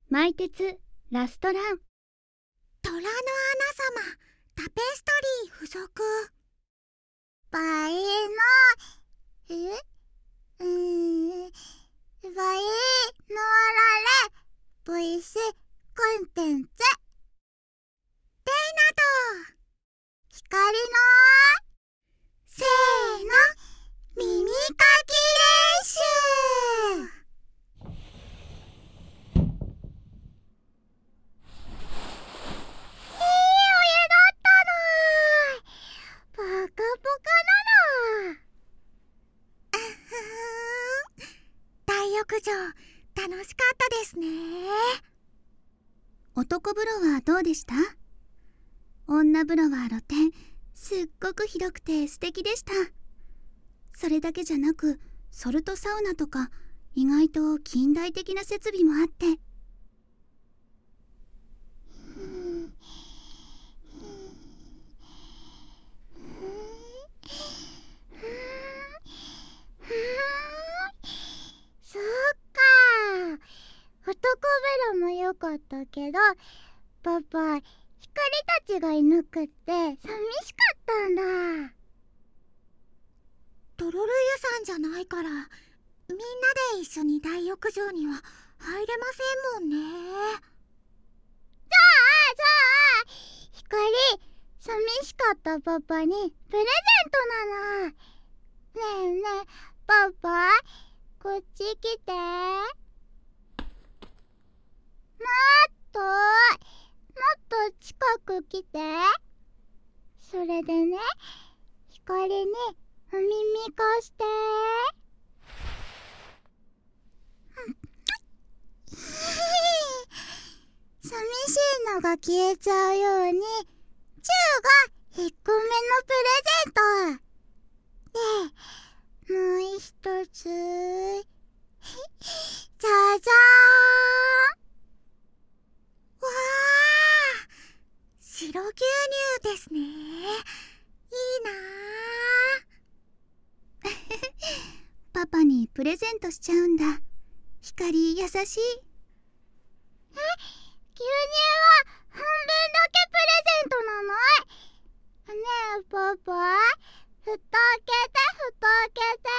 マイテツラストラン。 虎の穴様タペストリー付属。バエのバエのあられボイスコンテンツ。レイナと光のせーの耳かき練習。ポカポカなの。大浴場楽しかったですね。 男風呂はどうでした？女風呂は露天、すっごく広くて素敵でした。それだけじゃなく、ソルトサウナとか意外と近代的な設備もあって、 そっか。男風呂も良かったけど、パパ、光たちがいなくって寂しかったんだ。トロル湯さんじゃないから、みんなで一緒に大浴場には入れませんもんね。じゃあ、光、寂しかったパパにプレゼントなの。ねえねえ、パパ、こっち来て。もっと近く来て。それでね、光にお耳貸して。寂しいのが消えちゃうように、チューが引っ込めのプレゼント。で、もう一つ。じゃじゃーん。わあ、白牛乳ですね。いいなーパパにプレゼントしちゃうんだ。光優しい。 牛乳は半分だけプレゼントなの？ねえパパ、蓋開けて蓋開けて。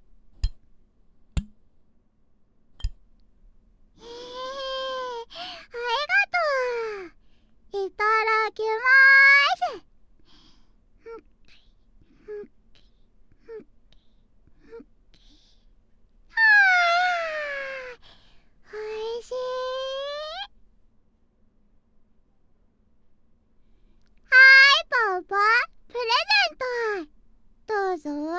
ありがとう。いただきまーす。おいしい。パパ、プレゼントどうぞ。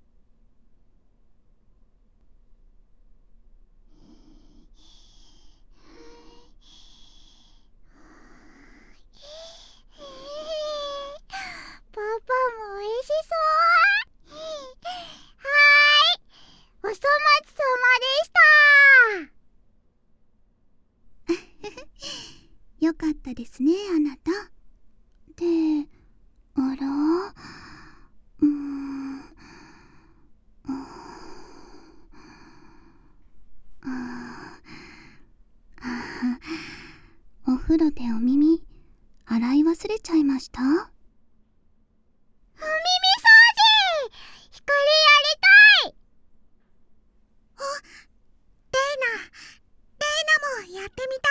パパもおいしそう。お粗末さまでした。よかったですね、あなた。で、あら？お風呂でお耳洗い忘れちゃいました？お耳掃除！光やりたい！レイナもやってみ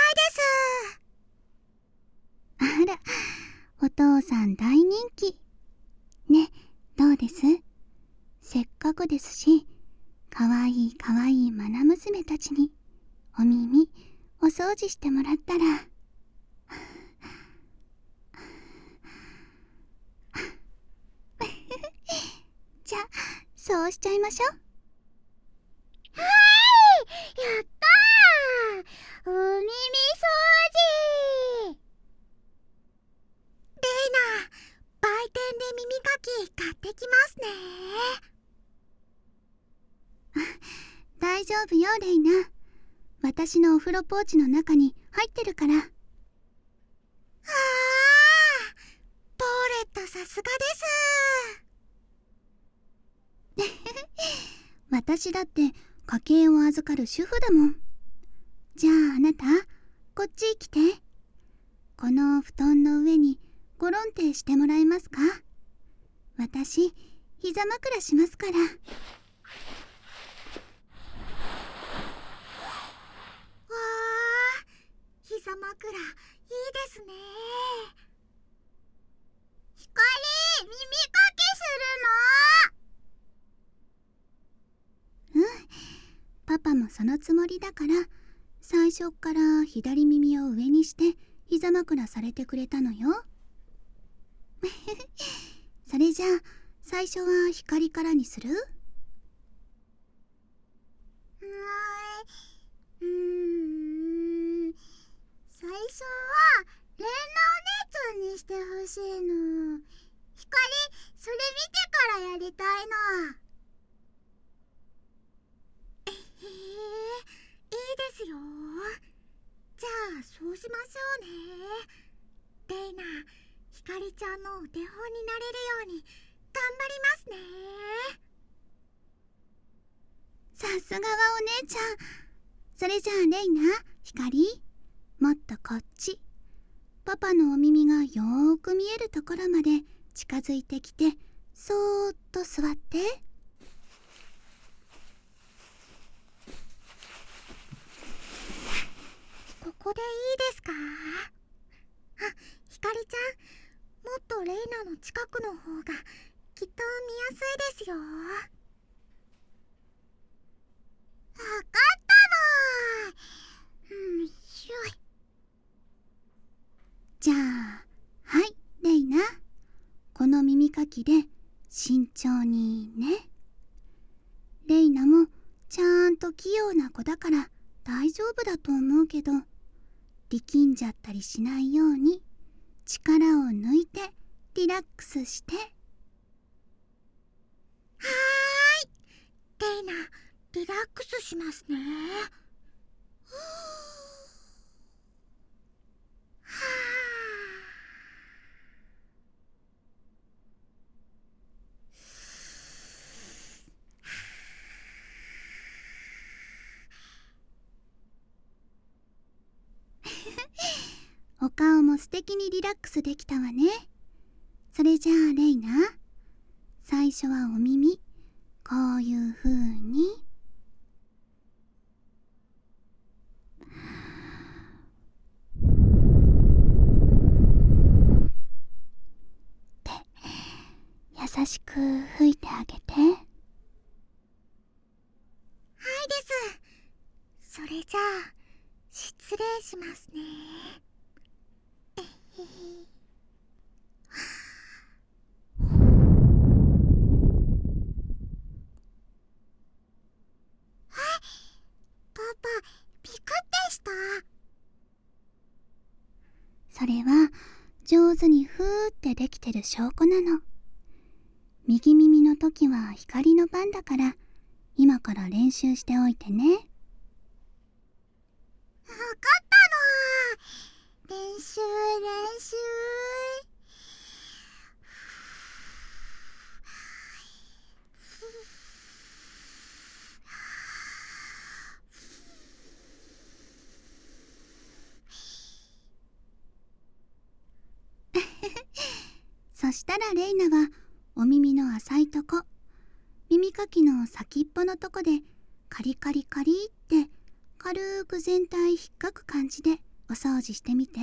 たいです。 あら、お父さん大人気。ね、どうです？せっかくですし、かわいいかわいいマナ娘たちにお耳お掃除してもらったら。じゃあ、そうしちゃいましょう。 はい、やったー！お耳掃除！レイナ、売店で耳かき買ってきますね。 大丈夫よ、レイナ。私のお風呂ポーチの中に入ってるから。 ポーレットさすがです。 私だって家計を預かる主婦だもん。じゃああなた、 こっち来て。この布団の上にゴロンってしてもらえますか？私、膝枕しますから。わー、膝枕いいですね。ひかり、耳かきするの？ パパもそのつもりだから、最初っから左耳を上にして膝枕されてくれたのよ。それじゃあ最初は光からにする？ 最初はレンナお姉ちゃんにしてほしいの。ひかり、それ見てからやりたいな。いいですよ。じゃあそうしましょうね。レイナ、ひかりちゃんのお手本になれるように頑張りますね。 さすがはお姉ちゃん。それじゃあレイナ、ひかり、もっとこっち。パパのお耳がよーく見えるところまで近づいてきて、そーっと座って。 ここでいいですか？あ、ひかりちゃん、もっとレイナの近くの方がきっと見やすいですよ。わかったの。しょい。 じゃあ、はい、レイナ。この耳かきで慎重にね。レイナもちゃんと器用な子だから大丈夫だと思うけど、力んじゃったりしないように力を抜いてリラックスして。 はーい。レイナ、リラックスしますね。 お顔も素敵にリラックスできたわね。それじゃあレイナ、最初はお耳、こういう風に。って優しく吹いてあげて。 はいです。それじゃあ失礼しますね。パパ、ピクってした。 それは上手にふーってできてる証拠なの。右耳の時は光の番だから、今から練習しておいてね。 わかったの。練習練習。 そしたらレイナはお耳の浅いとこ、耳かきの先っぽのとこでカリカリカリって軽く全体引っかく感じでお掃除してみて。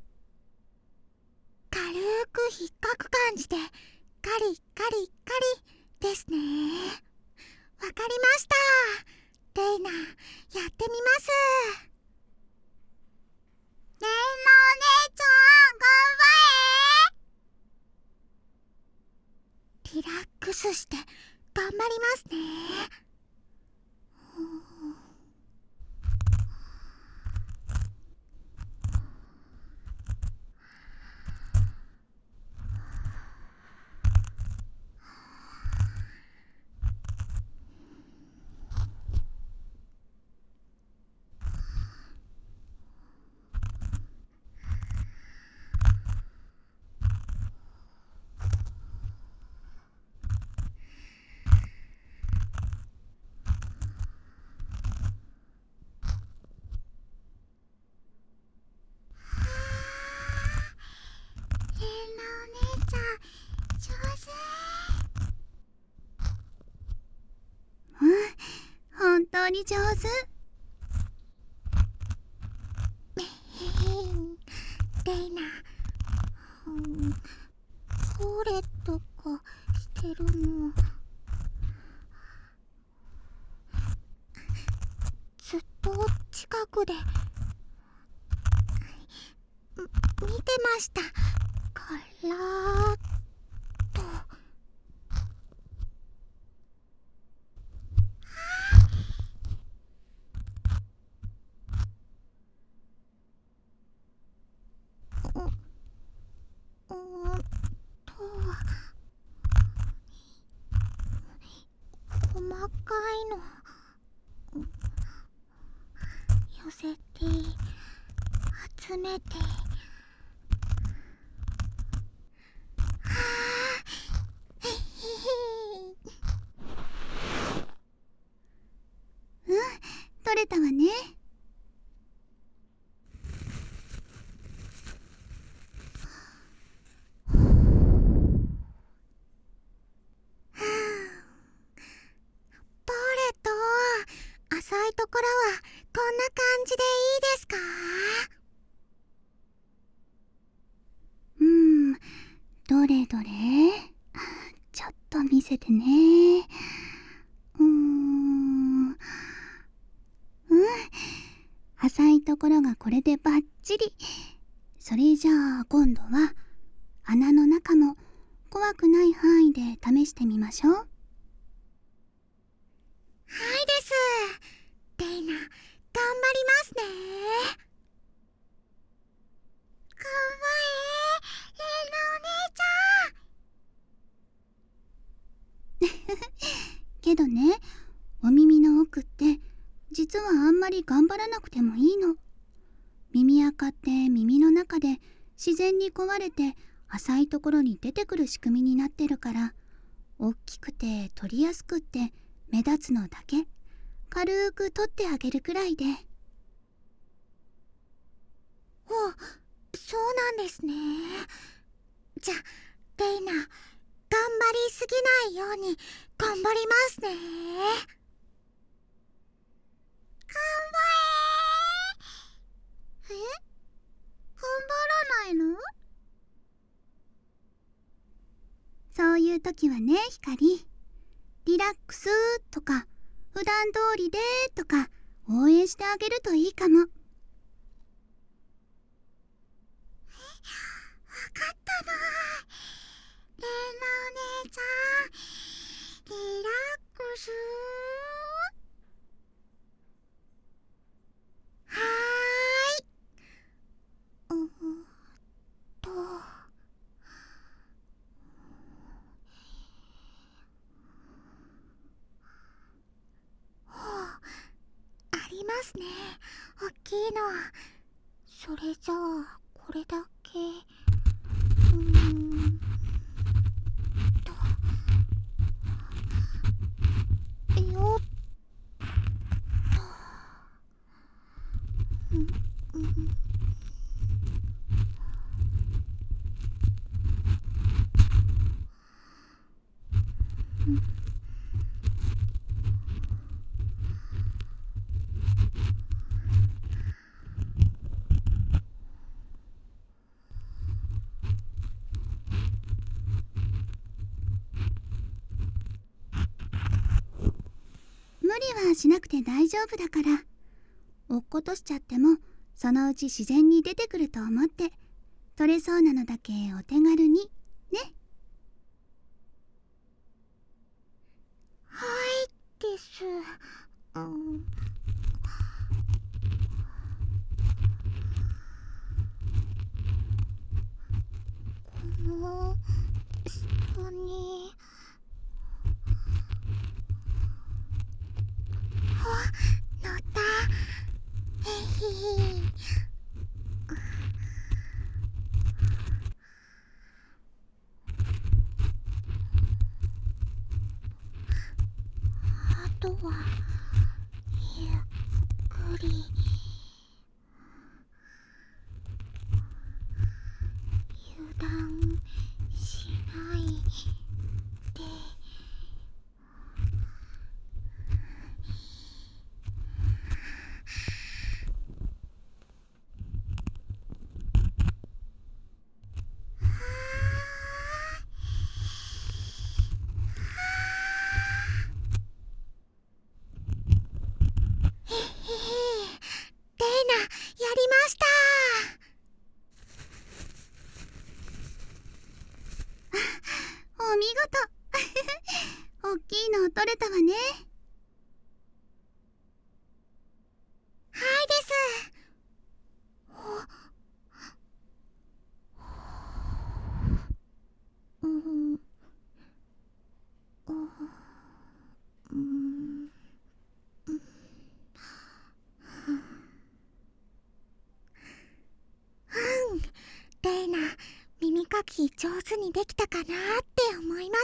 軽く引っかく感じでカリカリカリですね。わかりました。レイナ、やってみます。レイナお姉ちゃん、頑張れ。リラックスして頑張りますね。 に上手。 レイナ、これとかしてるのずっと近くで見てましたからと。細かいの寄せて集めて、 取れたわね。 ポレと浅いところはこんな感じでいいですか？ どれどれ、ちょっと見せてね。浅いところがこれでバッチリ。それじゃあ今度は穴の中も怖くない範囲で試してみましょう。 はいです。レイナ、頑張りますね。かわいい、レイナお姉ちゃん。 けどね、お耳の奥って実はあんまり頑張らなくてもいいの。耳垢って耳の中で自然に壊れて浅いところに出てくる仕組みになってるから、大きくて取りやすくって目立つのだけ軽く取ってあげるくらいで。 そうなんですね。じゃあレイナ、頑張りすぎないように頑張りますね。頑張れ。頑張らないの？ そういう時はね、光、リラックスとか普段通りでとか応援してあげるといいかも。 わかったな。レイナお姉ちゃん、リラックス。はーい。とありますね、大きいの。それじゃあこれだけ。よっと。 無理はしなくて大丈夫だから。落っことしちゃってもそのうち自然に出てくると思って、取れそうなのだけお手軽にね。 はいです。この下に乗った。あとはゆっくり油断しないで。 取れたわね。 はいです。レイナ、耳かき上手にできたかなって思います。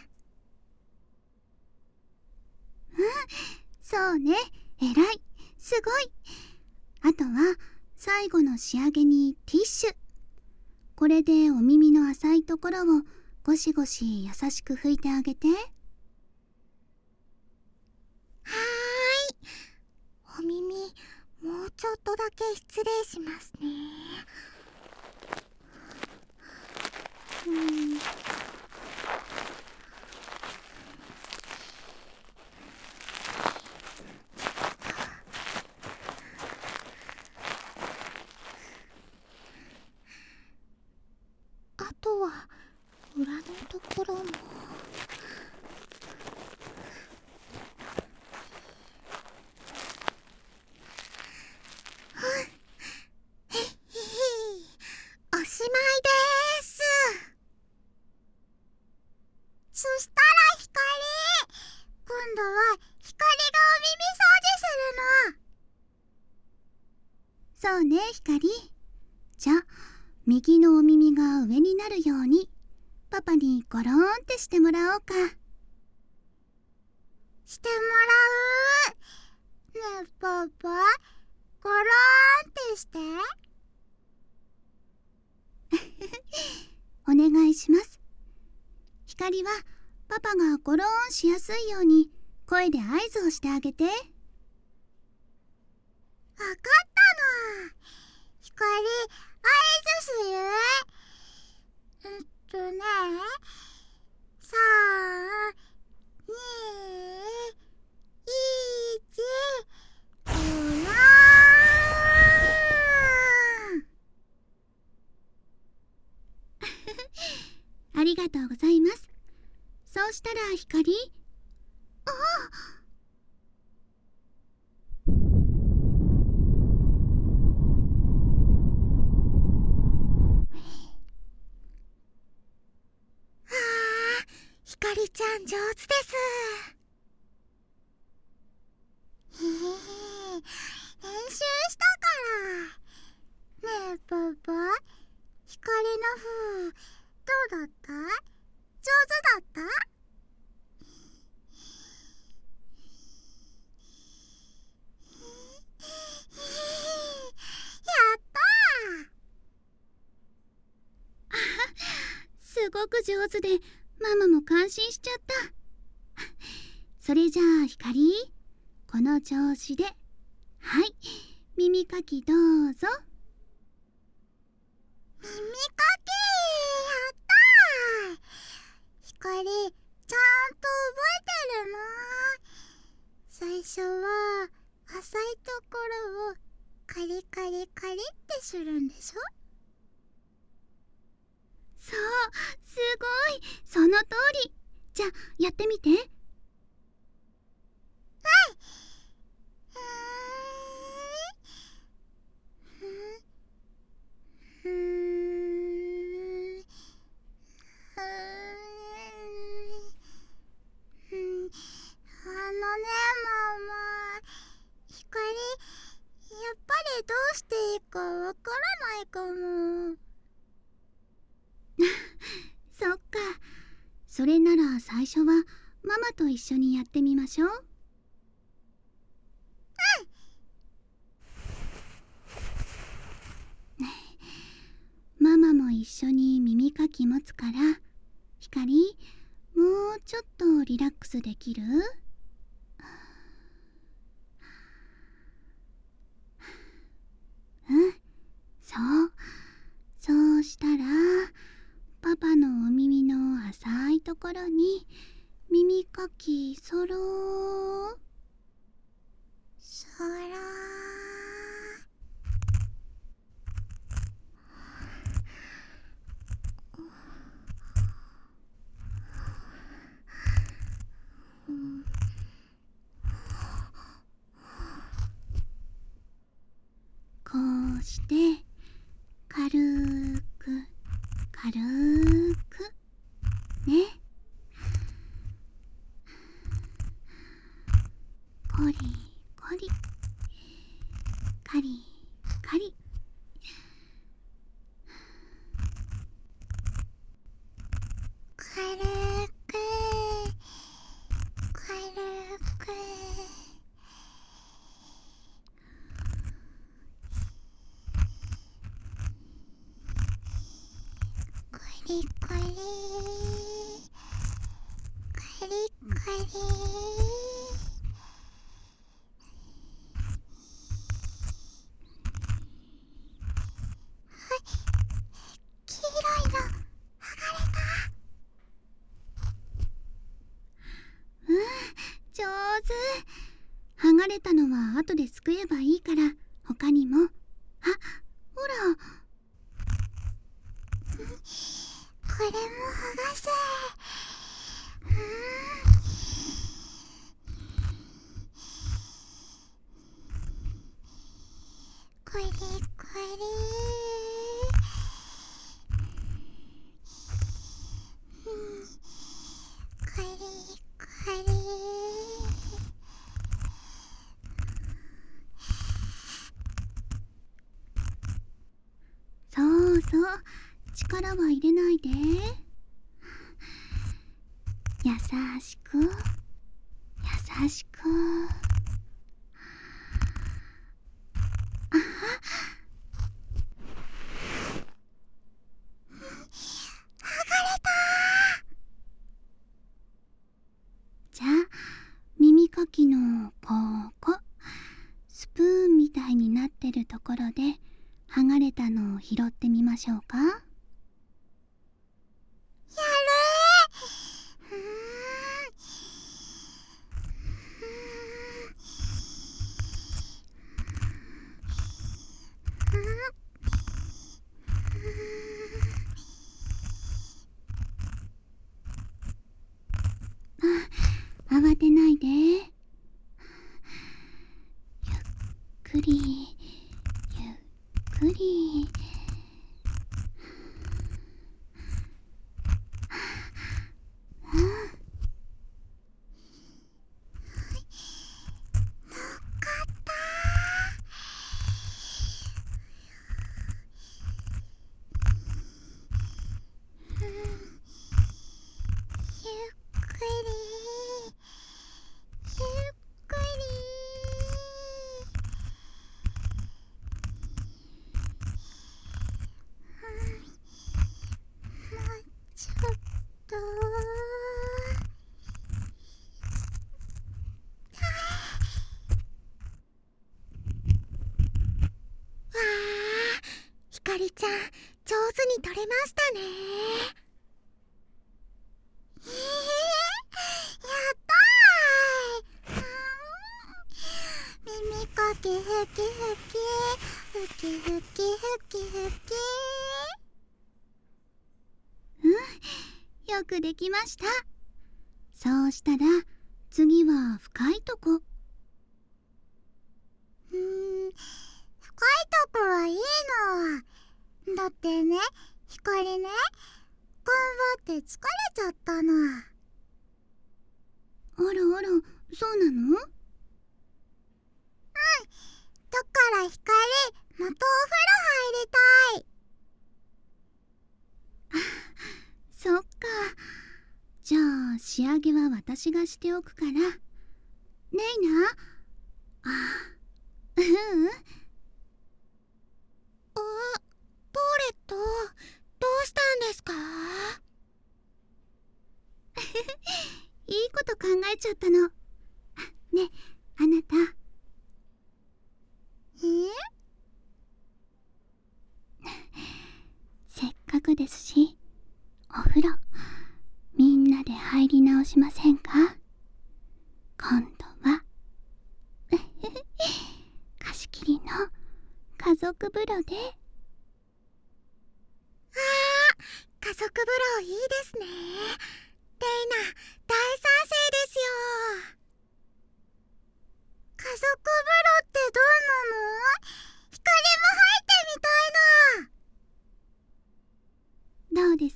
そうね、えらい、すごい。あとは最後の仕上げにティッシュ。これでお耳の浅いところをゴシゴシ優しく拭いてあげて。 はーい。お耳、もうちょっとだけ失礼しますね。あとは裏のところも。おしまいです。そしたら光、今度は光がお耳掃除するの。 そうね、光。じゃあ右のお耳が上になるようにパパにゴローンってしてもらおうか。 してもらう。ねえパパ、ゴローンってして。 お願いします。光はパパがゴローンしやすいように声で合図をしてあげて。わかったの。光、合図する。3、2、1、ゴローン。 ありがとうございます。そうしたら光、 光ちゃん上手です。へへへ、練習したから。ねえパパ、光の風どうだった？上手だった？やったー。 すごく上手でママも感心しちゃった。それじゃあ光、この調子で、はい、耳かきどうぞ。 耳かき、やったー。光、ちゃんと覚えてるの？最初は浅いところをカリカリカリってするんでしょ？ そう、すごい、その通り。じゃあやってみて。 ママ、光、やっぱりどうしていいかわからないかも。 そっか。それなら最初はママと一緒にやってみましょう。ママも一緒に耳かき持つから、光、もうちょっとリラックスできる？うん、そう。そうしたら、パパのお耳の浅いところに耳かきそろー。 そらー。 で軽く軽くね。コリコリカリカリ。 軽く軽くコリコリカリカリ。黄色いの剥がれた。 上手。剥がれたのは後ですくえばいいから。他にも。あ、ほら。 これも剥がせ。これこれ。これこれ。 そうそう、力は入れないで。優しく優しく。あは。 剥がれた。 じゃあ耳かきのここスプーンみたいになってるところで剥がれたのを拾ってみましょうか。 やる。 慌てないで。ゆっくりゆっくり。 ちょっと。わあ、ひかりちゃん、上手に取れましたね。やったー。耳かきふきふきふきふきふきふき。 よくできました。そうしたら次は深いとこ。 深いとこはいいの。だってね、ひかりね、頑張って疲れちゃったの。 あらあら、そうなの？ だからひかり、またお風呂入りたい。 そっか。じゃあ仕上げは私がしておくから。レイナ？あ、ううん。 ポーレット、どうしたんですか？ いいこと考えちゃったの。ね、あなた。せっかくですし、お風呂みんなで入り直しませんか？今度は貸し切りの家族風呂で。 家族風呂いいですね。レイナ、大賛成ですよ。家族風呂ってどんなの？ひかどうです？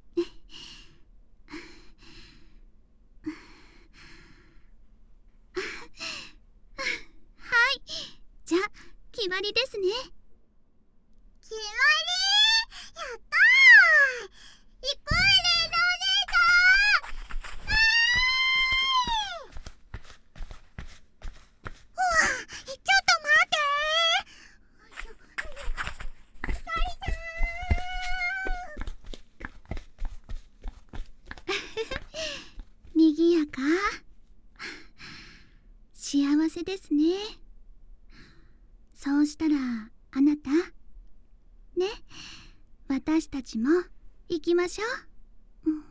はい、じゃあ決まりですね。 決まり。やったー。行こうね、お姉さん。うわ、ちょっと待ってー。 にぎやか。幸せですね。そうしたらあなたね、私たちも行きましょう。